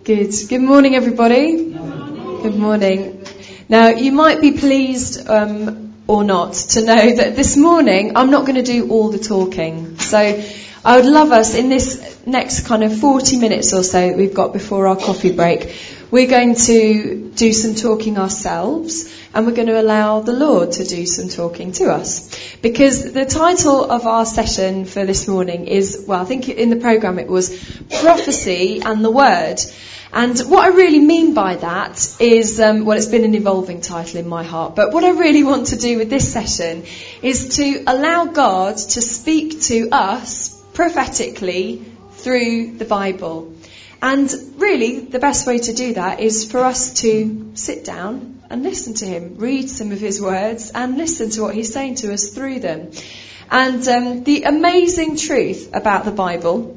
Good. Good morning, everybody. Good morning. Now, you might be pleased or not to know that this morning I'm not going to do all the talking. So I would love us in this next kind of 40 minutes or so that we've got before our coffee break. We're going to do some talking ourselves, and we're going to allow the Lord to do some talking to us. Because the title of our session for this morning is, well, I think in the programme it was Prophecy and the Word. And what I really mean by that is, well, it's been an evolving title in my heart, but what I really want to do with this session is to allow God to speak to us prophetically through the Bible. And really, the best way to do that is for us to sit down and listen to him, read some of his words and listen to what he's saying to us through them. And the amazing truth about the Bible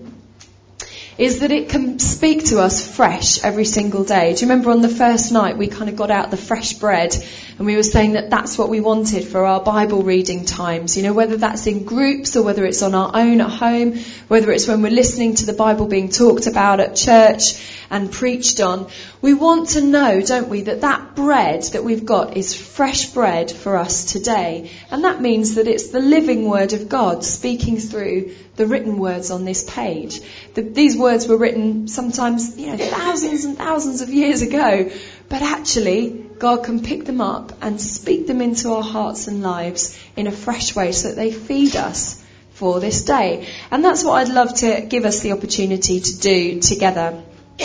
is that it can speak to us fresh every single day. Do you remember on the first night we kind of got out the fresh bread and we were saying that that's what we wanted for our Bible reading times, you know, whether that's in groups or whether it's on our own at home, whether it's when we're listening to the Bible being talked about at church and preached on. We want to know, don't we, that that bread that we've got is fresh bread for us today. And that means that it's the living word of God speaking through the written words on this page. These words were written sometimes, thousands and thousands of years ago, but actually God can pick them up and speak them into our hearts and lives in a fresh way so that they feed us for this day. And that's what I'd love to give us the opportunity to do together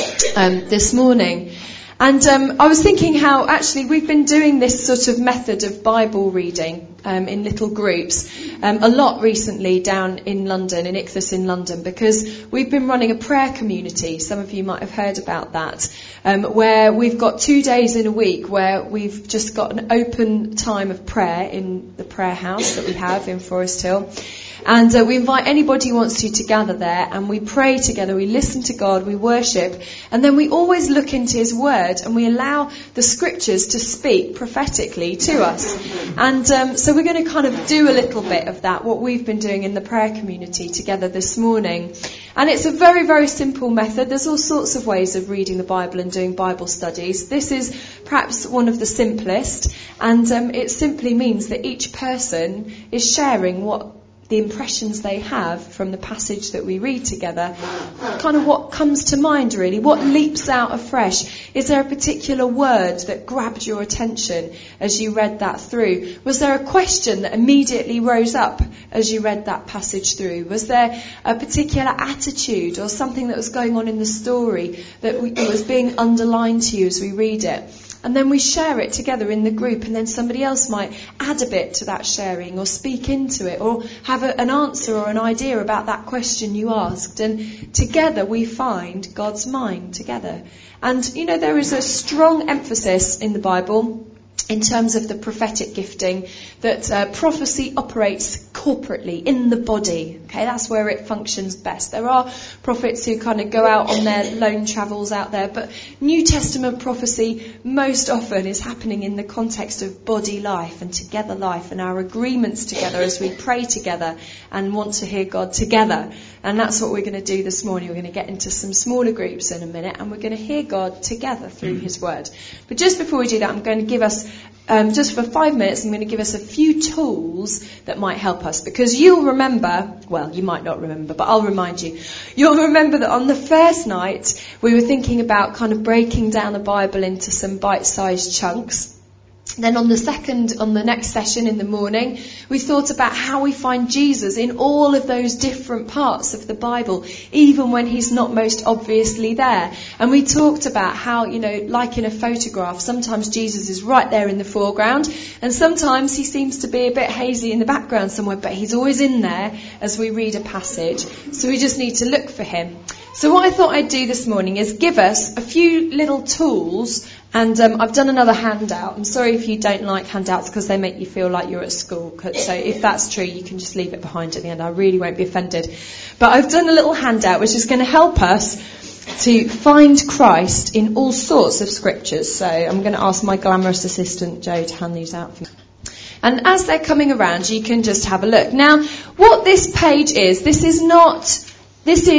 this morning. And I was thinking how actually we've been doing this sort of method of Bible reading in little groups a lot recently down in London, in Ichthus in London, because we've been running a prayer community. Some of you might have heard about that, where we've got 2 days in a week where we've just got an open time of prayer in the prayer house that we have in Forest Hill. And we invite anybody who wants to gather there, and we pray together, we listen to God, we worship, and then we always look into his word and we allow the scriptures to speak prophetically to us. And so we're going to kind of do a little bit of that, what we've been doing in the prayer community together this morning. And it's a very, very simple method. There's all sorts of ways of reading the Bible and doing Bible studies. This is perhaps one of the simplest, and it simply means that each person is sharing what the impressions they have from the passage that we read together, kind of what comes to mind really, what leaps out afresh. Is there a particular word that grabbed your attention as you read that through? Was there a question that immediately rose up as you read that passage through? Was there a particular attitude or something that was going on in the story that was being underlined to you as we read it? And then we share it together in the group, and then somebody else might add a bit to that sharing or speak into it or have an answer or an idea about that question you asked. And together we find God's mind together. And, there is a strong emphasis in the Bible in terms of the prophetic gifting that prophecy operates corporately in the body. Okay, that's where it functions best. There are prophets who kind of go out on their lone travels out there, but New Testament prophecy most often is happening in the context of body life and together life and our agreements together as we pray together and want to hear God together. And that's what we're going to do this morning. We're going to get into some smaller groups in a minute, and we're going to hear God together through his word. But just before we do that, I'm going to give us just for 5 minutes, I'm going to give us a few tools that might help us. Because you'll remember, well, you might not remember, but I'll remind you. You'll remember that on the first night, we were thinking about kind of breaking down the Bible into some bite-sized chunks. Then on the next session in the morning, we thought about how we find Jesus in all of those different parts of the Bible, even when he's not most obviously there. And we talked about how, like in a photograph, sometimes Jesus is right there in the foreground, and sometimes he seems to be a bit hazy in the background somewhere, but he's always in there as we read a passage. So we just need to look for him. So what I thought I'd do this morning is give us a few little tools. And I've done another handout. I'm sorry if you don't like handouts because they make you feel like you're at school. So if that's true, you can just leave it behind at the end. I really won't be offended. But I've done a little handout which is going to help us to find Christ in all sorts of scriptures. So I'm going to ask my glamorous assistant, Joe, to hand these out for me. And as they're coming around, you can just have a look. Now, what this page is, this is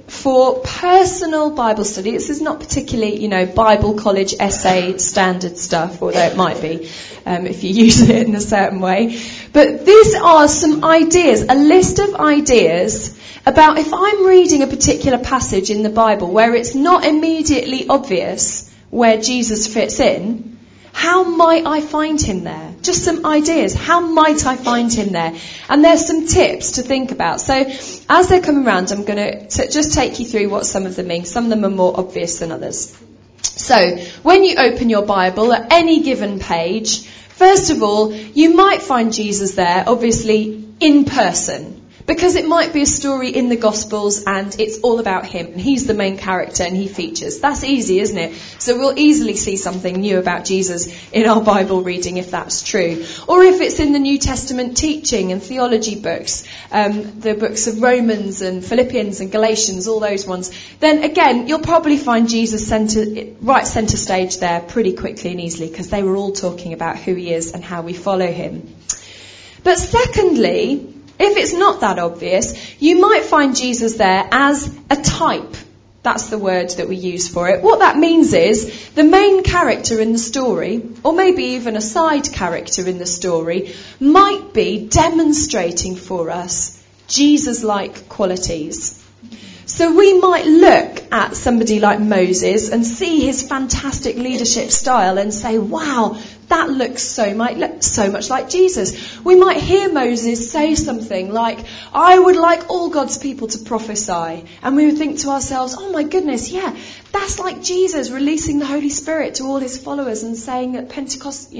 for personal Bible study. This is not particularly, Bible college essay standard stuff, although it might be if you use it in a certain way. But these are some ideas, a list of ideas about if I'm reading a particular passage in the Bible where it's not immediately obvious where Jesus fits in, how might I find him there? Just some ideas. How might I find him there? And there's some tips to think about. So as they're coming around, I'm going to just take you through what some of them mean. Some of them are more obvious than others. So when you open your Bible at any given page, first of all, you might find Jesus there, obviously in person. Because it might be a story in the Gospels and it's all about him. And he's the main character and he features. That's easy, isn't it? So we'll easily see something new about Jesus in our Bible reading if that's true. Or if it's in the New Testament teaching and theology books, the books of Romans and Philippians and Galatians, all those ones, then again, you'll probably find Jesus right centre stage there pretty quickly and easily because they were all talking about who he is and how we follow him. But secondly, if it's not that obvious, you might find Jesus there as a type. That's the word that we use for it. What that means is the main character in the story, or maybe even a side character in the story, might be demonstrating for us Jesus-like qualities. So we might look at somebody like Moses and see his fantastic leadership style and say, wow, that looks so much like Jesus. We might hear Moses say something like, I would like all God's people to prophesy. And we would think to ourselves, oh my goodness, yeah, that's like Jesus releasing the Holy Spirit to all his followers and saying that Pentecost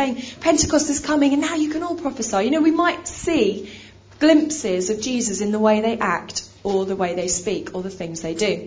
is coming and now you can all prophesy. We might see glimpses of Jesus in the way they act or the way they speak or the things they do.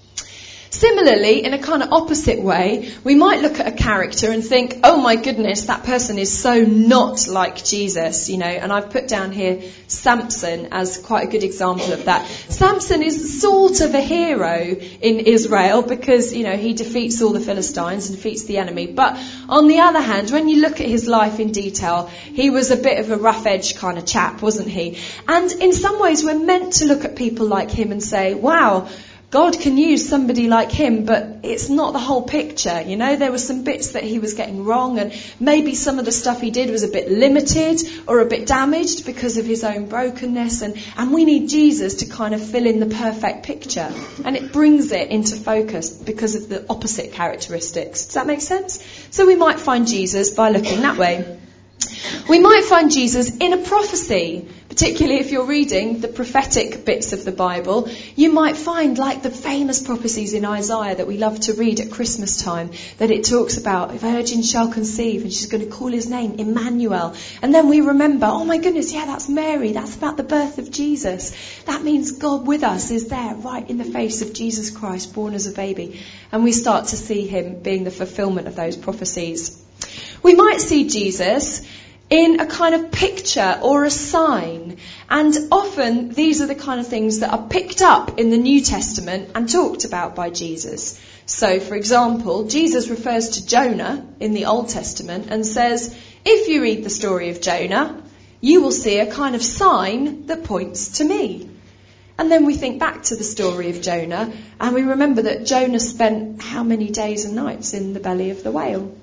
Similarly, in a kind of opposite way, we might look at a character and think, oh my goodness, that person is so not like Jesus, and I've put down here Samson as quite a good example of that. Samson is sort of a hero in Israel because, he defeats all the Philistines and defeats the enemy. But on the other hand, when you look at his life in detail, he was a bit of a rough-edged kind of chap, wasn't he? And in some ways, we're meant to look at people like him and say, wow, God can use somebody like him, but it's not the whole picture. There were some bits that he was getting wrong, and maybe some of the stuff he did was a bit limited or a bit damaged because of his own brokenness. And we need Jesus to kind of fill in the perfect picture. And it brings it into focus because of the opposite characteristics. Does that make sense? So we might find Jesus by looking that way. We might find Jesus in a prophecy, particularly if you're reading the prophetic bits of the Bible. You might find, like the famous prophecies in Isaiah that we love to read at Christmas time, that it talks about, a virgin shall conceive and she's going to call his name Emmanuel. And then we remember, oh my goodness, yeah, that's Mary. That's about the birth of Jesus. That means God with us is there, right in the face of Jesus Christ, born as a baby. And we start to see him being the fulfillment of those prophecies. We might see Jesus in a kind of picture or a sign. And often these are the kind of things that are picked up in the New Testament and talked about by Jesus. So, for example, Jesus refers to Jonah in the Old Testament and says, if you read the story of Jonah, you will see a kind of sign that points to me. And then we think back to the story of Jonah and we remember that Jonah spent how many days and nights in the belly of the whale?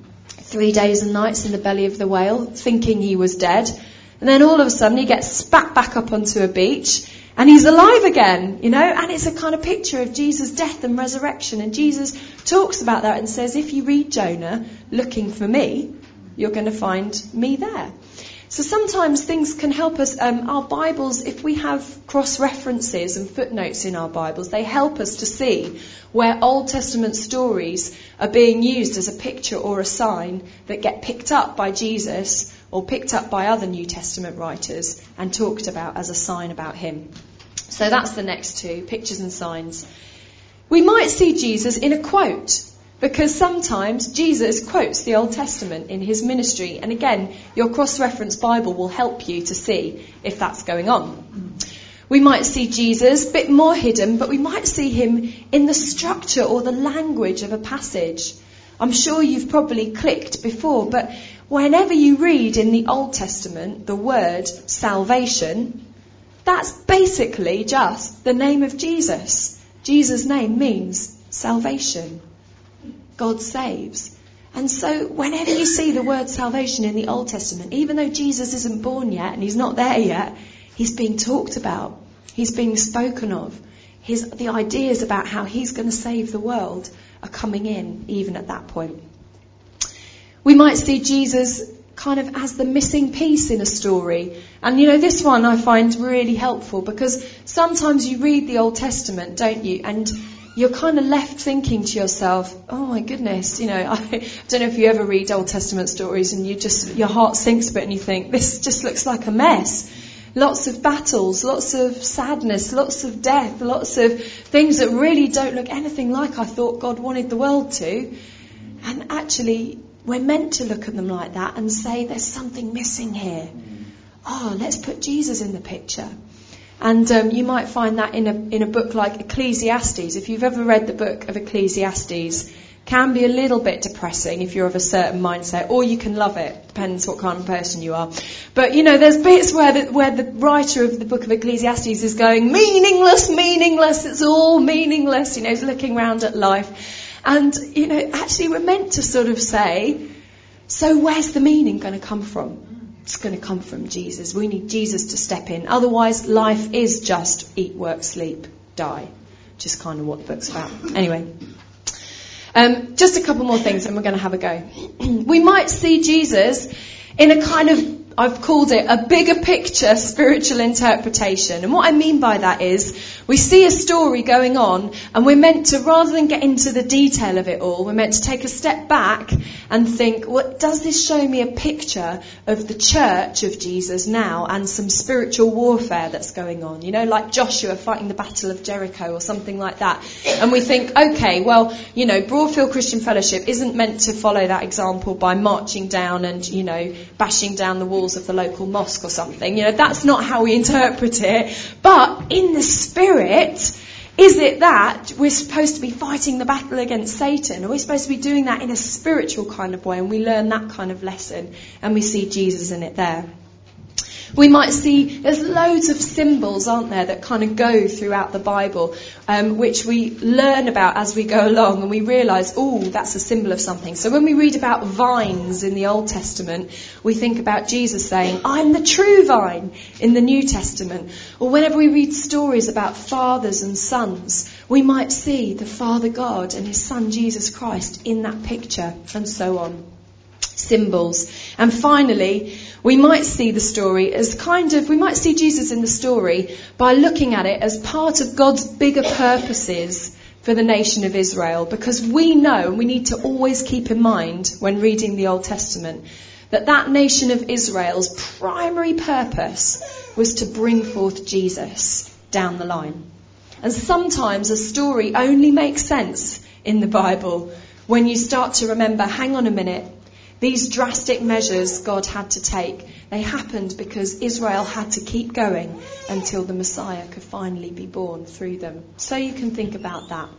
3 days and nights in the belly of the whale, thinking he was dead. And then all of a sudden he gets spat back up onto a beach and he's alive again, and it's a kind of picture of Jesus' death and resurrection. And Jesus talks about that and says, if you read Jonah looking for me, you're going to find me there. So sometimes things can help us. Our Bibles, if we have cross-references and footnotes in our Bibles, they help us to see where Old Testament stories are being used as a picture or a sign that get picked up by Jesus or picked up by other New Testament writers and talked about as a sign about him. So that's the next two, pictures and signs. We might see Jesus in a quote, because sometimes Jesus quotes the Old Testament in his ministry. And again, your cross-reference Bible will help you to see if that's going on. We might see Jesus a bit more hidden, but we might see him in the structure or the language of a passage. I'm sure you've probably clicked before, but whenever you read in the Old Testament the word salvation, that's basically just the name of Jesus. Jesus' name means salvation. God saves. And so whenever you see the word salvation in the Old Testament, even though Jesus isn't born yet and he's not there yet, he's being talked about. He's being spoken of. The ideas about how he's going to save the world are coming in even at that point. We might see Jesus kind of as the missing piece in a story. And this one I find really helpful, because sometimes you read the Old Testament, don't you? And you're kind of left thinking to yourself, oh my goodness, I don't know if you ever read Old Testament stories and your heart sinks a bit and you think, this just looks like a mess. Lots of battles, lots of sadness, lots of death, lots of things that really don't look anything like I thought God wanted the world to. And actually, we're meant to look at them like that and say, there's something missing here. Oh, let's put Jesus in the picture. And you might find that in a book like Ecclesiastes. If you've ever read the book of Ecclesiastes, can be a little bit depressing if you're of a certain mindset, or you can love it. Depends what kind of person you are. But there's bits where the writer of the book of Ecclesiastes is going, meaningless, it's all meaningless. He's looking around at life. And, actually we're meant to sort of say, so where's the meaning going to come from? It's going to come from Jesus. We need Jesus to step in. Otherwise, life is just eat, work, sleep, die. Which is kind of what the book's about. Anyway, just a couple more things and we're going to have a go. We might see Jesus in a kind of, I've called it a bigger picture spiritual interpretation. And what I mean by that is we see a story going on and we're meant to, rather than get into the detail of it all, we're meant to take a step back and think, does this show me a picture of the church of Jesus now and some spiritual warfare that's going on? Like Joshua fighting the Battle of Jericho or something like that. And we think, okay, well, Broadfield Christian Fellowship isn't meant to follow that example by marching down and, bashing down the walls of the local mosque or something. That's not how we interpret it. But in the spirit, is it that we're supposed to be fighting the battle against Satan? Are we supposed to be doing that in a spiritual kind of way? And we learn that kind of lesson and we see Jesus in it there. We might see there's loads of symbols, aren't there, that kind of go throughout the Bible, which we learn about as we go along, and we realise, that's a symbol of something. So when we read about vines in the Old Testament, we think about Jesus saying, I'm the true vine in the New Testament. Or whenever we read stories about fathers and sons, we might see the Father God and his Son Jesus Christ in that picture, and so on. Symbols. And finally, we might see the story as we might see Jesus in the story by looking at it as part of God's bigger purposes for the nation of Israel. Because we know, and we need to always keep in mind when reading the Old Testament, that nation of Israel's primary purpose was to bring forth Jesus down the line. And sometimes a story only makes sense in the Bible when you start to remember, hang on a minute, these drastic measures God had to take, they happened because Israel had to keep going until the Messiah could finally be born through them. So you can think about that.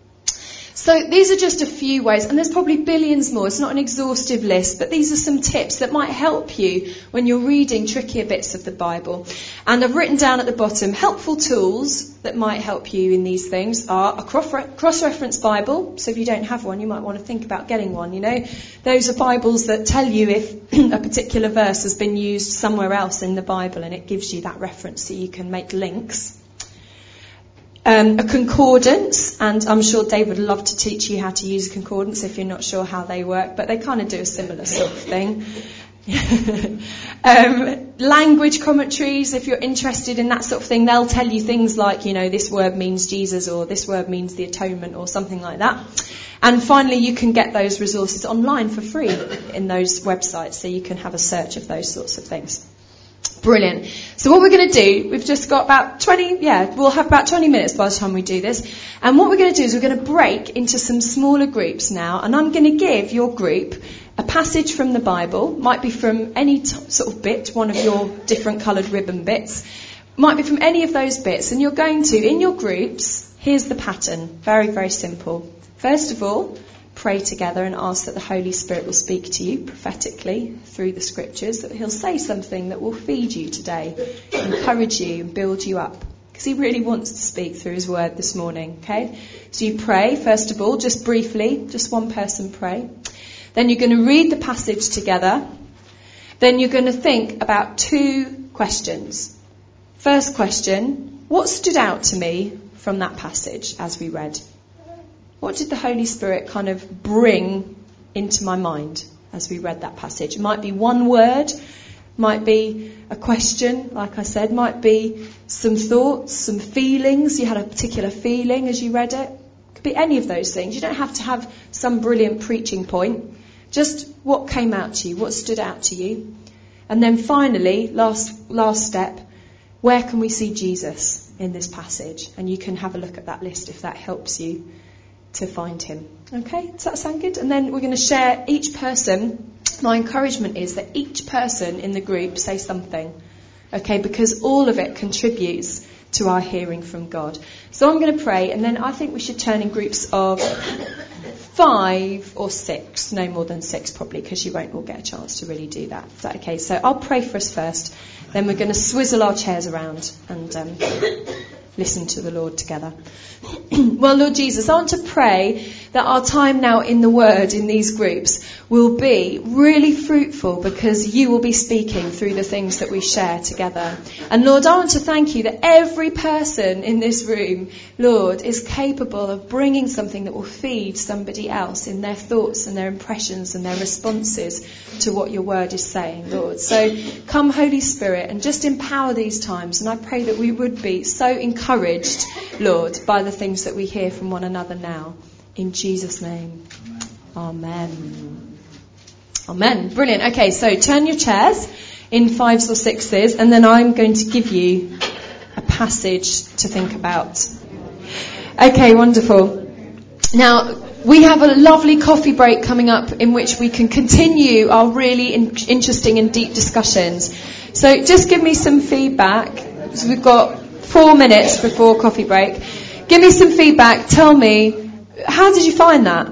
So these are just a few ways, and there's probably billions more. It's not an exhaustive list, but these are some tips that might help you when you're reading trickier bits of the Bible. And I've written down at the bottom, helpful tools that might help you in these things are a cross-reference Bible. So if you don't have one, you might want to think about getting one. Those are Bibles that tell you if a particular verse has been used somewhere else in the Bible, and it gives you that reference so you can make links. A concordance, and I'm sure Dave would love to teach you how to use a concordance if you're not sure how they work, but they kind of do a similar sort of thing. Language commentaries, if you're interested in that sort of thing, they'll tell you things like, this word means Jesus, or this word means the atonement, or something like that. And finally, you can get those resources online for free in those websites, so you can have a search of those sorts of things. Brilliant. So what we're going to do, we've just got about we'll have about 20 minutes by the time we do this. And what we're going to do is we're going to break into some smaller groups now. And I'm going to give your group a passage from the Bible. Might be from any sort of bit, one of your different coloured ribbon bits. Might be from any of those bits. And you're going to, in your groups, here's the pattern. Very, very simple. First of all, pray together and ask that the Holy Spirit will speak to you prophetically through the scriptures, that he'll say something that will feed you today, encourage you and build you up. Because because he really wants to speak through his word this morning, okay? So you pray, first of all, just briefly, just one person pray. Then you're going to read the passage together. Then you're going to think about 2 questions. First question, what stood out to me from that passage as we read? What did the Holy Spirit kind of bring into my mind as we read that passage? It might be one word, might be a question, like I said, might be some thoughts, some feelings. You had a particular feeling as you read it. It could be any of those things. You don't have to have some brilliant preaching point. Just what came out to you, what stood out to you. And then finally, last step, where can we see Jesus in this passage? And you can have a look at that list if that helps you to find him. Okay, does that sound good? And then we're going to share each person. My encouragement is that each person in the group say something. Okay, because all of it contributes to our hearing from God. So I'm going to pray, and then I think we should turn in groups of 5 or 6, no more than 6 probably, because you won't all get a chance to really do that. Is that okay? So I'll pray for us first, then we're going to swizzle our chairs around and listen to the Lord together. Well, Lord Jesus, I want to pray that our time now in the Word in these groups will be really fruitful, because you will be speaking through the things that we share together. And Lord, I want to thank you that every person in this room, Lord, is capable of bringing something that will feed somebody else in their thoughts and their impressions and their responses to what your Word is saying, Lord. So come, Holy Spirit, and just empower these times. And I pray that we would be so encouraged, Lord, by the things that we hear from one another now. In Jesus' name. Amen. Amen. Brilliant. Okay, so turn your chairs in 5s or 6s, and then I'm going to give you a passage to think about. Okay, wonderful. Now, we have a lovely coffee break coming up in which we can continue our really interesting and deep discussions. So just give me some feedback. So we've got 4 minutes before coffee break. Give me some feedback. Tell me, how did you find that?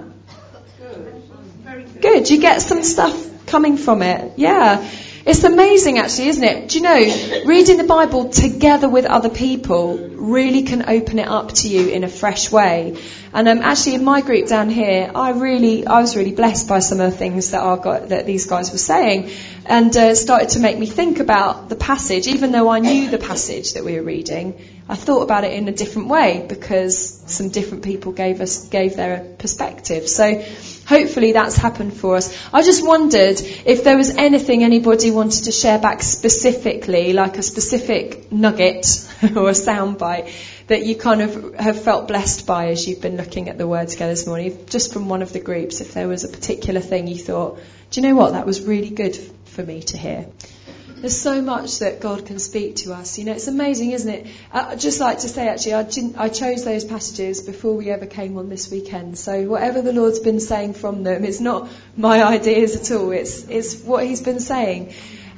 Good. You get some stuff coming from it. Yeah. It's amazing, actually, isn't it? Do you know, reading the Bible together with other people really can open it up to you in a fresh way. And actually, in my group down here, I was really blessed by some of the things that these guys were saying, and started to make me think about the passage. Even though I knew the passage that we were reading, I thought about it in a different way because some different people gave their perspective. So hopefully that's happened for us. I just wondered if there was anything anybody wanted to share back specifically, like a specific nugget or a soundbite that you kind of have felt blessed by as you've been looking at the Word together this morning, just from one of the groups, if there was a particular thing you thought, do you know what, that was really good for me to hear. There's so much that God can speak to us. You know, it's amazing, isn't it? I'd just like to say, actually, I chose those passages before we ever came on this weekend. So whatever the Lord's been saying from them, it's not my ideas at all. It's what He's been saying.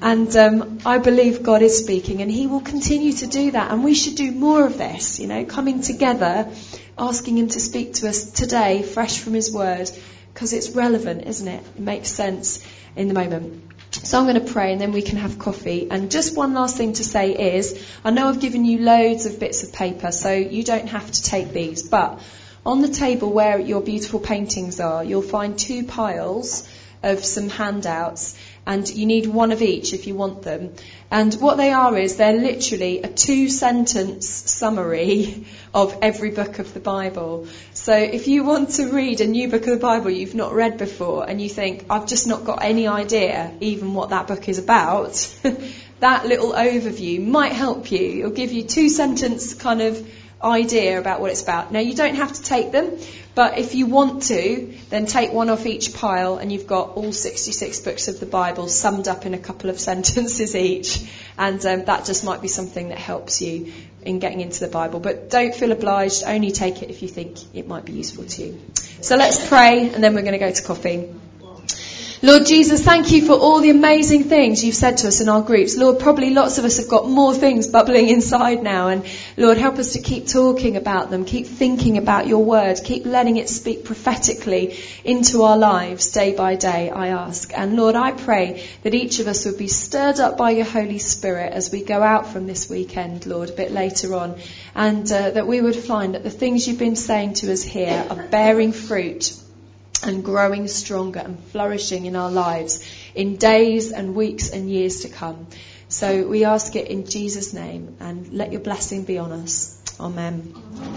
And I believe God is speaking, and He will continue to do that. And we should do more of this, you know, coming together, asking Him to speak to us today, fresh from His Word, because it's relevant, isn't it? It makes sense in the moment. So I'm going to pray and then we can have coffee. And just one last thing to say is, I know I've given you loads of bits of paper, so you don't have to take these. But on the table where your beautiful paintings are, you'll find 2 piles of some handouts. And you need one of each if you want them. And what they are is they're literally a 2-sentence summary of every book of the Bible. So if you want to read a new book of the Bible you've not read before and you think, I've just not got any idea even what that book is about, that little overview might help you. It'll give you 2-sentence kind of idea about what it's about. Now, you don't have to take them, but if you want to, then take one off each pile and you've got all 66 books of the Bible summed up in a couple of sentences each. And that just might be something that helps you in getting into the Bible. But don't feel obliged, only take it if you think it might be useful to you. So let's pray and then we're going to go to coffee. Lord Jesus, thank you for all the amazing things you've said to us in our groups. Lord, probably lots of us have got more things bubbling inside now. And Lord, help us to keep talking about them, keep thinking about your word, keep letting it speak prophetically into our lives day by day, I ask. And Lord, I pray that each of us would be stirred up by your Holy Spirit as we go out from this weekend, Lord, a bit later on. And that we would find that the things you've been saying to us here are bearing fruit and growing stronger and flourishing in our lives in days and weeks and years to come. So we ask it in Jesus' name, and let your blessing be on us. Amen.